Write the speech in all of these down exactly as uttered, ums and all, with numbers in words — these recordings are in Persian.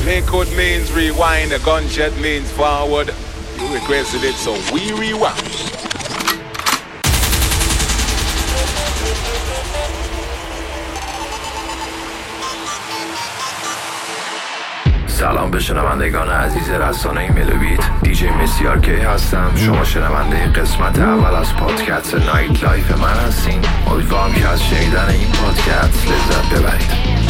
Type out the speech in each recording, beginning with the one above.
Liquid means rewind, a gunshot means forward. You requested it, so we rewind. سلام به شنوندگان عزیز رسانه ملوبیت، دیجی مسیار کی هستم. شما شنونده قسمت اول از پادکست نایت لایف من هستین. امیدوارم که از شنیدن این پادکست لذت ببرید.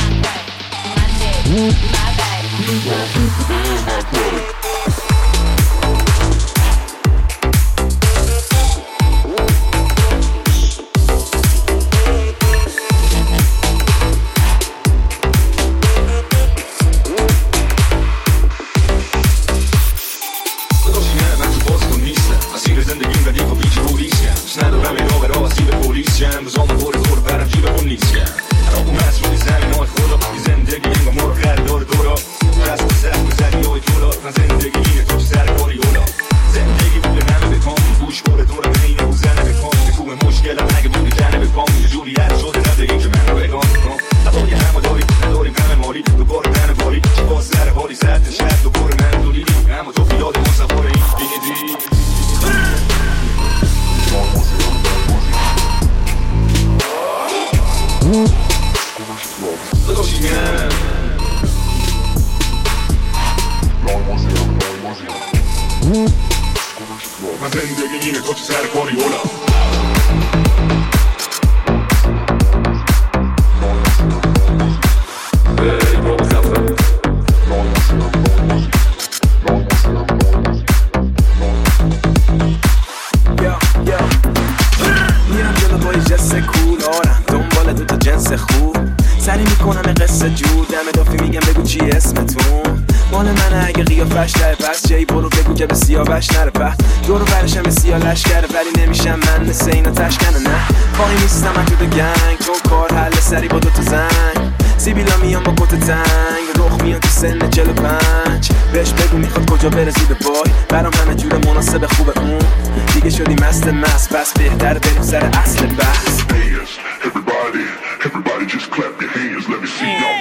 برسید پای برام همه جور مناسب خوبه اون دیگه شدی مست مست بس بهتر بریم سر اصل بحث. Everybody, everybody just clap your hands, let me see y'all.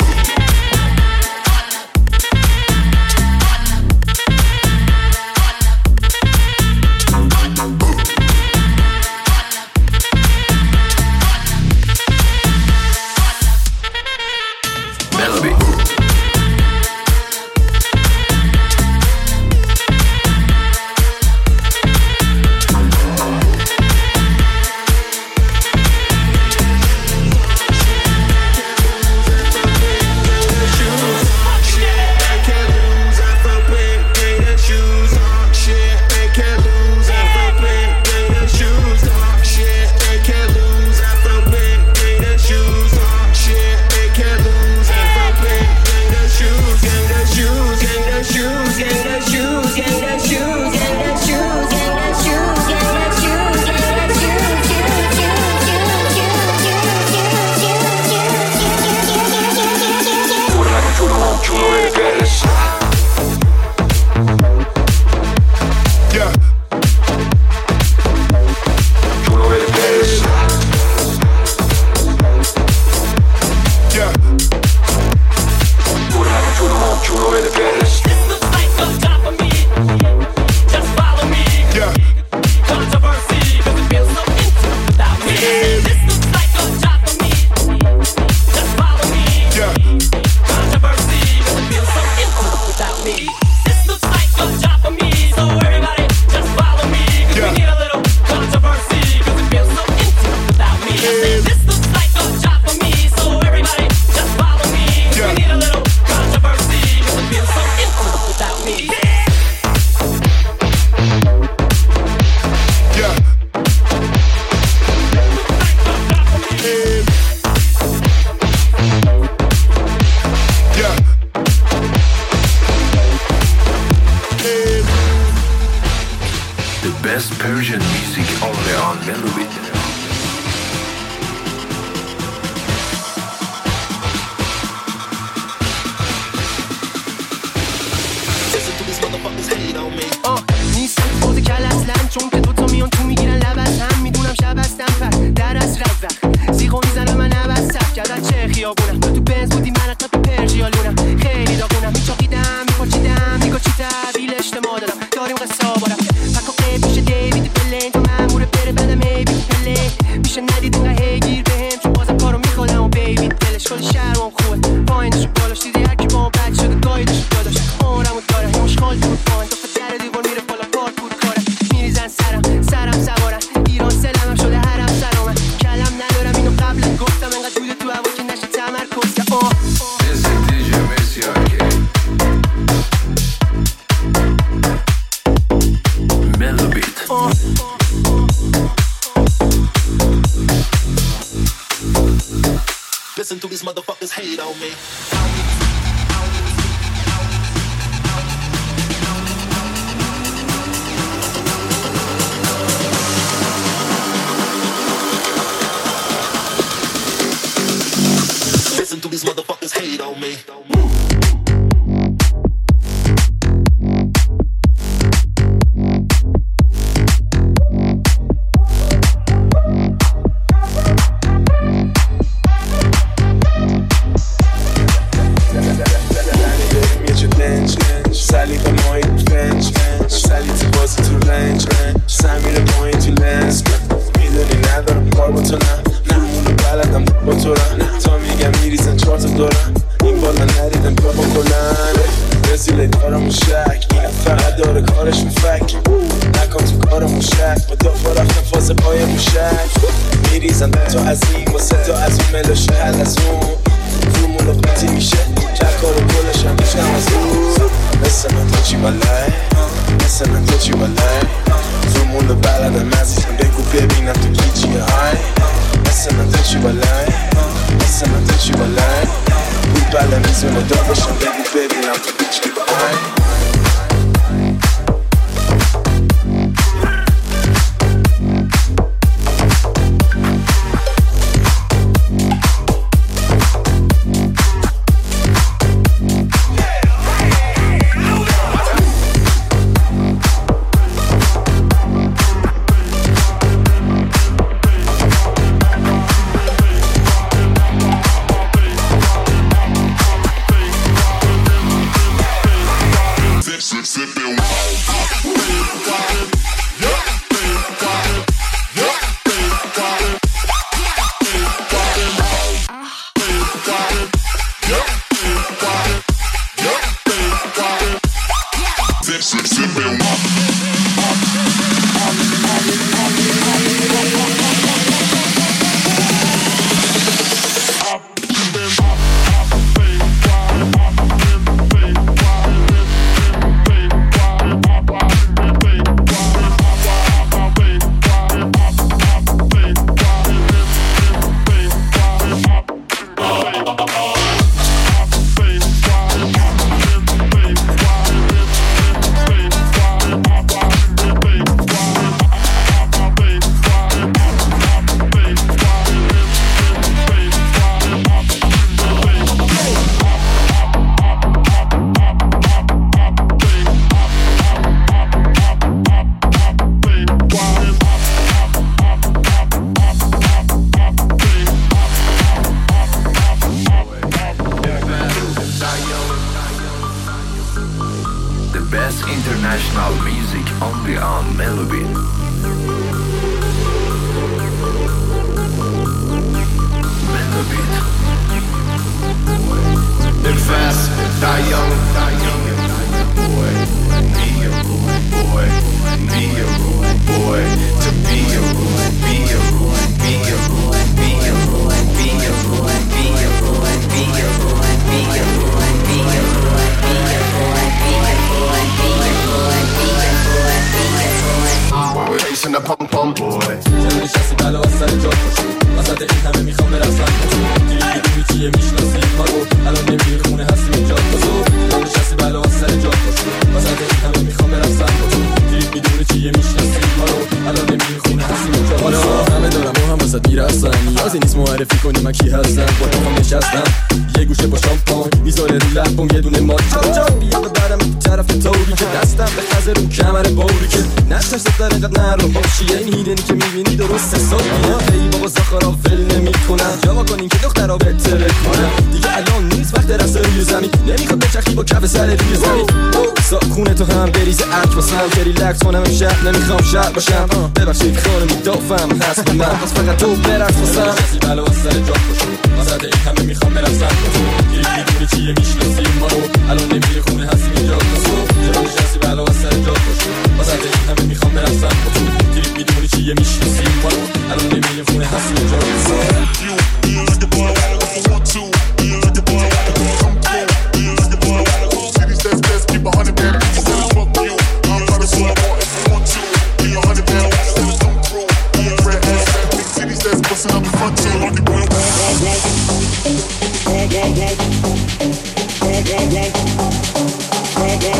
Persian music only on Melobit. نیست خود کل اصلا چون که دوتا میان تو میگیرن لب از هم میدونم شب هستم پر در از رزق زیغو میزنم من نبستم گردن چه خیابونم تو بنز بودی من تو پرژیالونم خیلی داغونم میچاقیدم Listen to these motherfuckers hate on me. Listen to these motherfuckers hate on me. نمیخوام شب باشم ببخشید خانمی دافم هست به من پس فقط تو برقص واسم کسی بلا واسه سر جا باشم واسه این همه میخوام برم سر باشم گیری میدونی چیه میشناسی ما رو الان نمیری خونه هستی اینجا چرا نشستی بلا واسه سر جا باشم واسه این همه میخوام برم سر باشم گیری میدونی چیه میشناسی ما رو الان نمیری خونه هستی اینجا Bustin' up the front tail on the boy.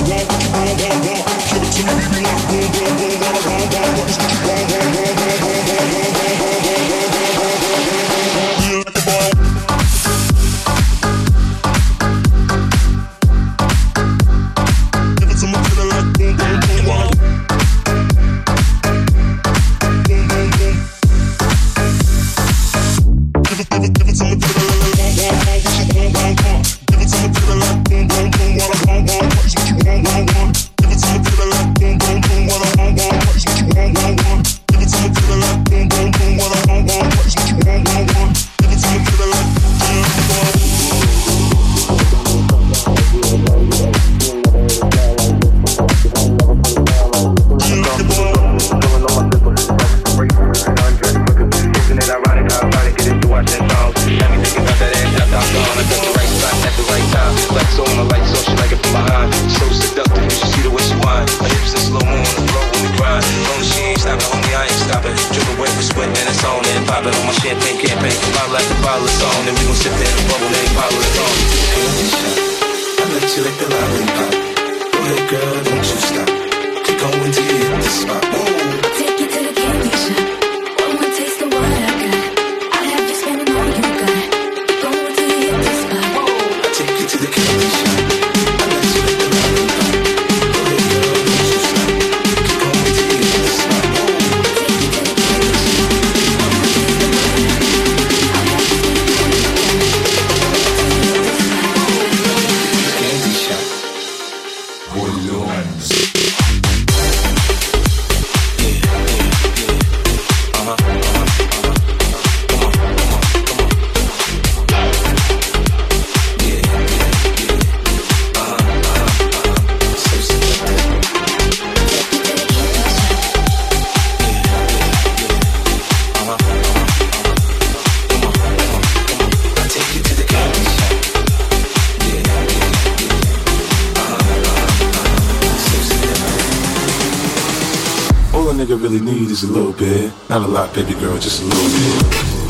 nigga really need is a little bit. Not a lot, baby girl, just a little bit.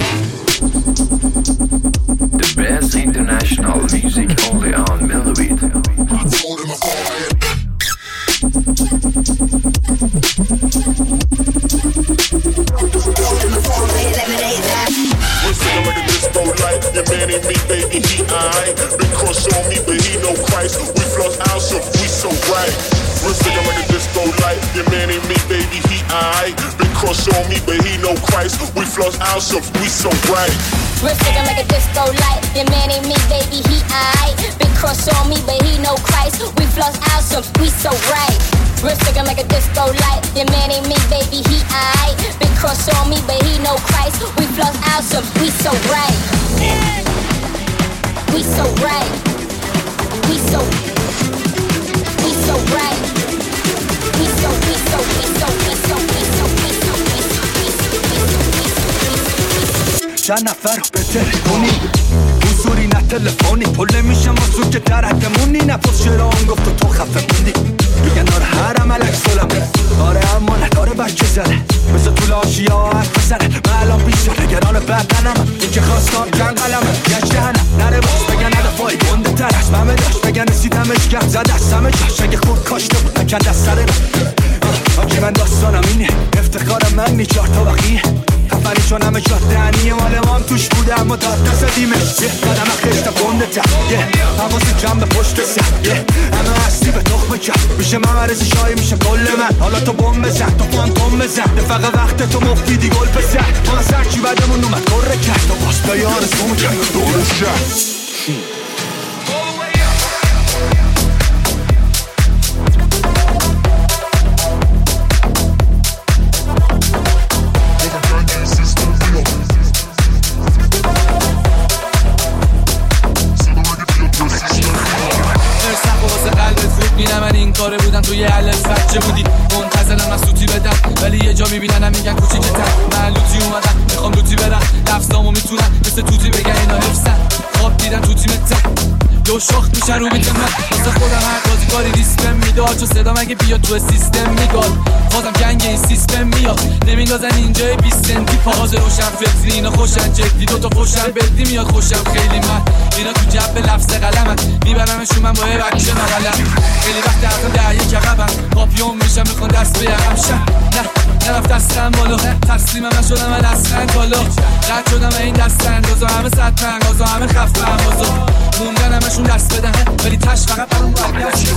The best international music only on Millibeat. We're sitting like a disco light. Your man ain't me, baby, he aight. Big crush on me, but he no Christ. We floss out, so we so bright. We're sitting like a disco light. Your man ain't me, baby, he aight. Big crush on me, but he no Christ. We floss out, so we so bright. We're sitting like a disco light. Your man ain't me, baby, he aight. Big crush on me, but he no Christ. We floss out, so we so bright. We're sticking like a disco light. Your man ain't me, baby, he aight. Big crush on me, but he no Christ. We floss out, so we so bright. We so bright. We so, we so bright. We so, we so, we so, we so, we so, we so, we so, we so, we so, we so, we so. چند نفر به تلفنی حضوری نه تلفنی پله میشم واسو که در حدمونی نفس شرام گفت و تو خفه موندی میگن آره هرم علک سلمه آره اما نداره بچه زده مثل طول آشیا حرف بزنه من الان بیشتر نگران بدنم این که خواستم جنگ قلمه گشت دهنم نره باز بگن هدفایی گنده تر از همه داشت بگن رسیدمش گرد زد از همه جاش اگه خود کاشته بود نکن دست سره آنکه من داستانم اینه افتخارم من نی چار تا بقیه خفنی چون همه جات دهنی مال ما هم توش بوده اما داد دست دیمش یه قدم خشتا گنده تر یه حواسی جمع به پشت سر یه همه هستی به تخم کر میشه ممرز شایی میشه کل من حالا تو بوم بزن تو فانتوم بزن دفقه وقت تو مفیدی گل بزن ما از هرچی بدمون اومد کره کرد تو باز به یار سوم کرد دورش کرد کاره بودن توی علل بچه بودی منتظرم از سوتی بدم ولی یه جا میبیننم میگن کوچیکه تر من لوتی اومدم میخوام لوتی برم لفظامو میتونم مثل توتی بگن اینا حفظن خواب دیدن تو تیمت تر دو شاخت میشن رو بیت من واسه خودم هر بازی افکاری ریسپم میداد چو صدا مگه بیا تو سیستم میگاد بازم جنگ این سیستم میاد نمیندازن اینجای بیست سنتی پاز روشن فلزی اینا خوشن جدی دوتا خوشن بدی میاد خوشم خیلی من اینا تو جب لفظ قلمن میبرمشون من با یه بچه نقلم خیلی وقت حقا ده یک عقبم پاپیون میشم میخوان دست بیارم شم نه نرفت دستم بالا تسلیمم نشدم من اصلا بالا رد شدم این دست اندازا همه صد پنگازا همه خفت پنگازا موندن همشون دست بدن ولی تش فقط برام باید نشید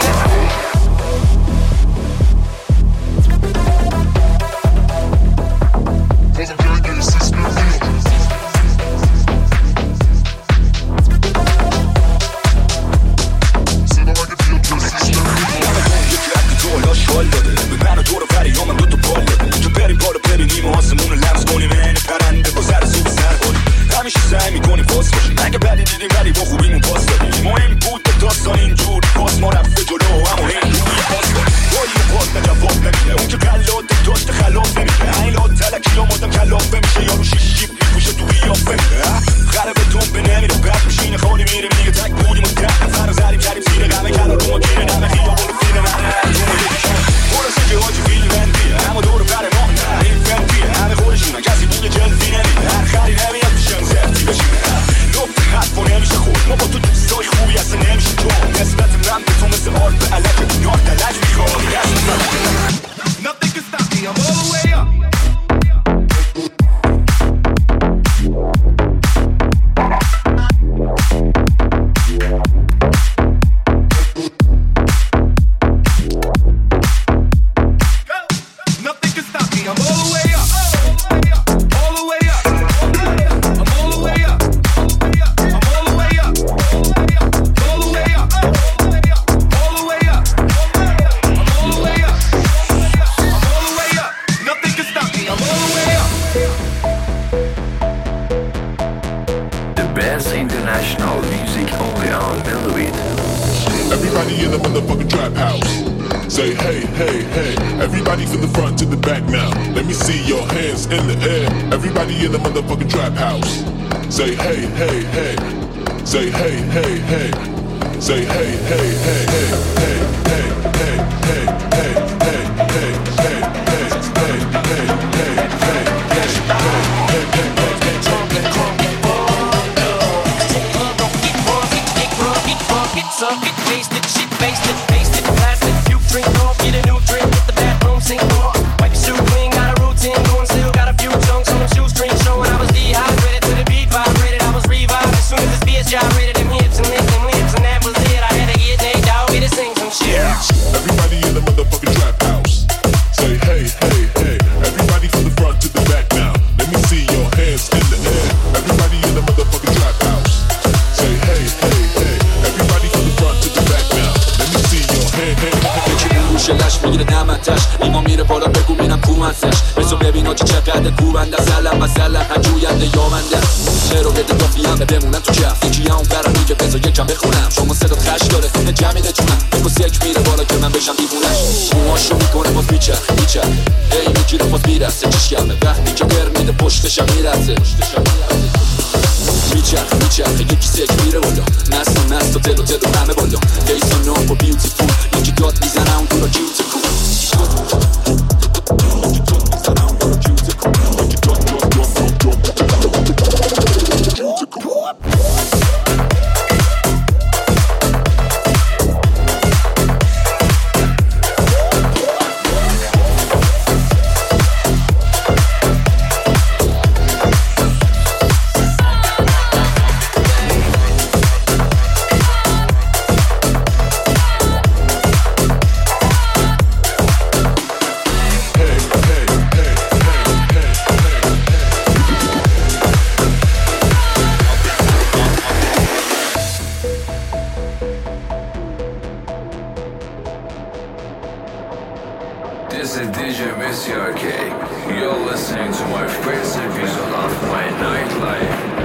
This is D J Missy R K. You're listening to my first episode of my nightlife.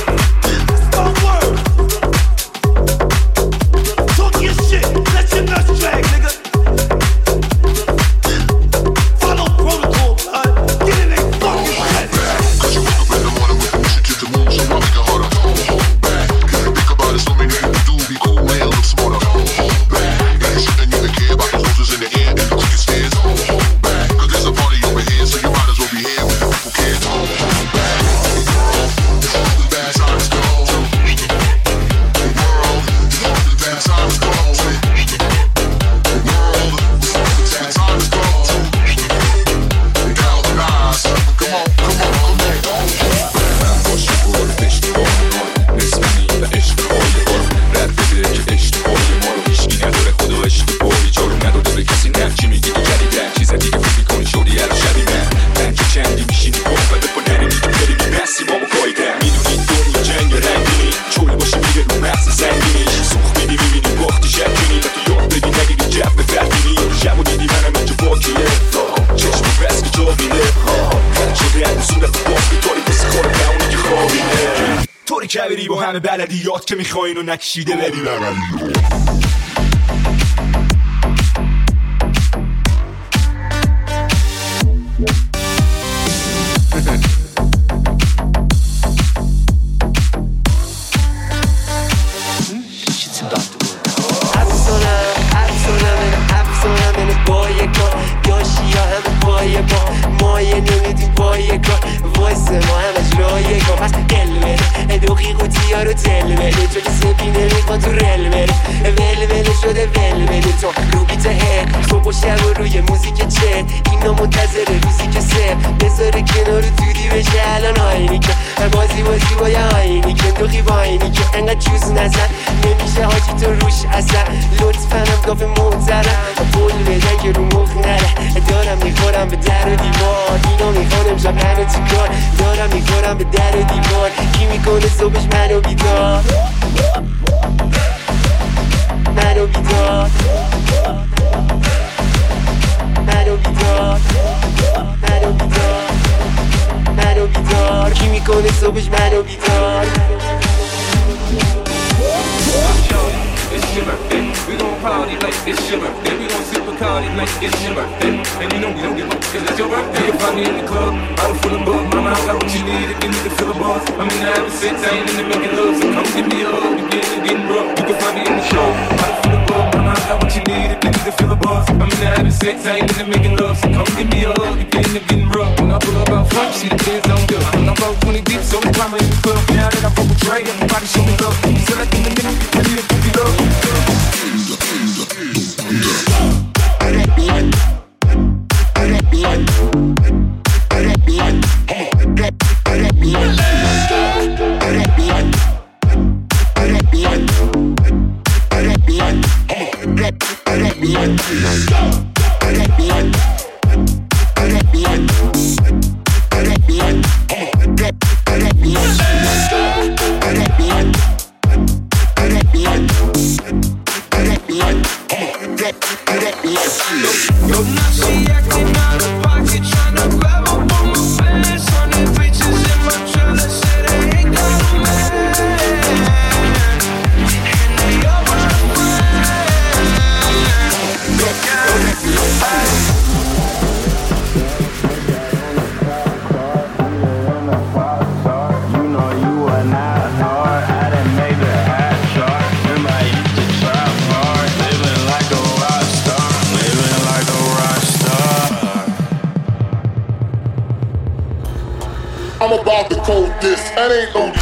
Talk your shit, let your nuts با همه بلدیات که میخواین و نکشیده بری بغلی. رو تل بده تو که سپینه میخواد تو رل بره ول ول شده ول بده تو رو بیت هد صبح و شب و روی موزیک چه اینا منتظر روزی که سه بذاره کنار دودی بشه الان آینی که بازی بازی با یه آینی که دوخی با آینی که انقدر چوز نزن نمیشه حاجی تو روش اصلا لطفا هم گفت محترم پول بدن که رو مخ نره دارم میخورم به در و دیوار اینا میخوانم شب هنو تو کار دارم میخورم به در و دیوار کی میکنه صبحش منو بیدار منو بیدار منو بیدار منو بیدار منو بیدار کی میکنه صبحش منو بیدار It's your birthday. We gon' party like it's your birthday. We gon' sip a party like it's your birthday. And you know we don't give up cause it's your birthday. You can find me in the club, bottle full of bug. Mama, I got what you need if you need to fill the bars. I'm in the having sex, I ain't in the making love. So come give me a hug, you getting, getting rough. You can find me in the show, bottle full of bug. Mama, I got what you need if you need to fill the bars. I'm in the having sex, I ain't in the making love. So come give me a hug, you getting, getting rough. When I pull up out front, you see the kids on good. I'm about twenty deep, so I'm climbing in the club. Now that I fuck with Dre, everybody show me love. So like in the minute, I need to give you love. I'm about to code this, that ain't no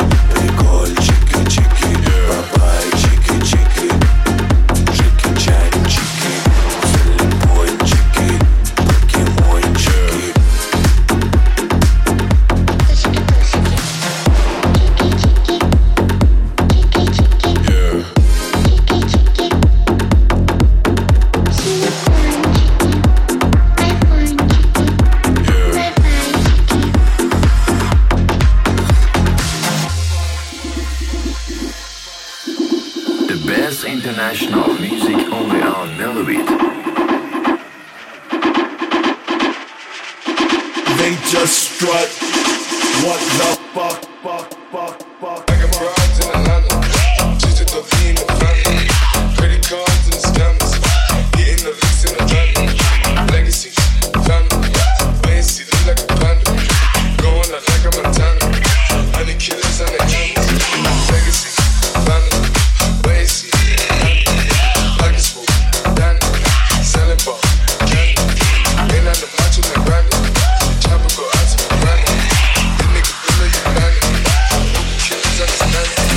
Check They just strut. What the fuck, fuck, fuck, fuck. I got broads in Atlanta. Just at the V in the family. Credit cards and scammers. Getting the licks in the van. Legacy, family. Wait and see, look like a panda. Going out like a Montana. Honey killers and the hammers. Legacy, family. Wait and see, like a swoop. Danny, selling ball. Candy. Ain't on the macho like Randy. Chopper go out to the granny. This nigga feel like you bandit. Killers understand it.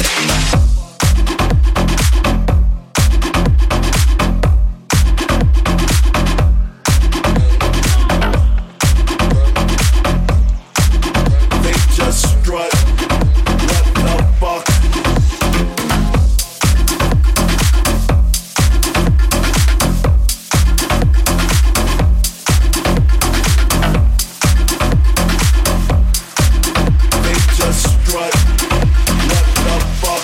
They just strut. What the fuck? They just strut. What the fuck?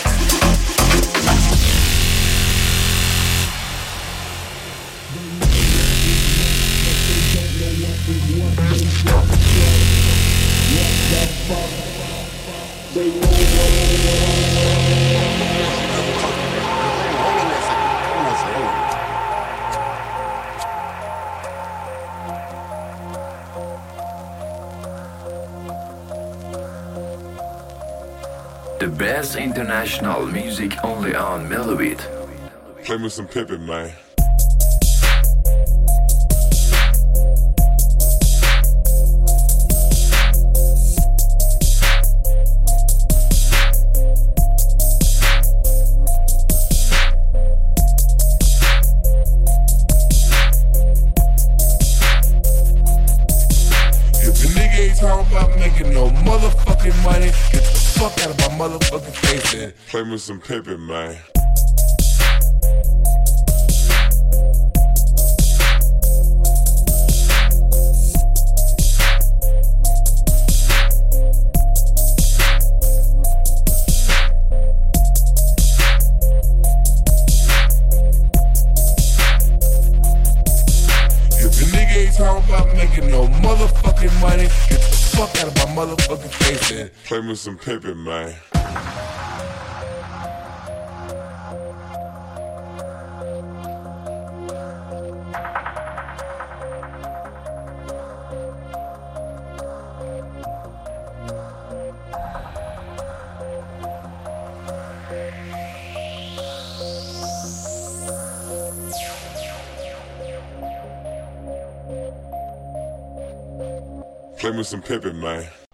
The best international music only on Mellobeat. Play me some Pippin, man. If a nigga ain't talking about making no motherfucking money, get the fuck out of my motherfucking face then. Play me some Pippin, man. If a nigga ain't talking about making no motherfucking money, get the fuck out of my motherfucking face then. Play me some Pippin, man. Play me some Pippin, man.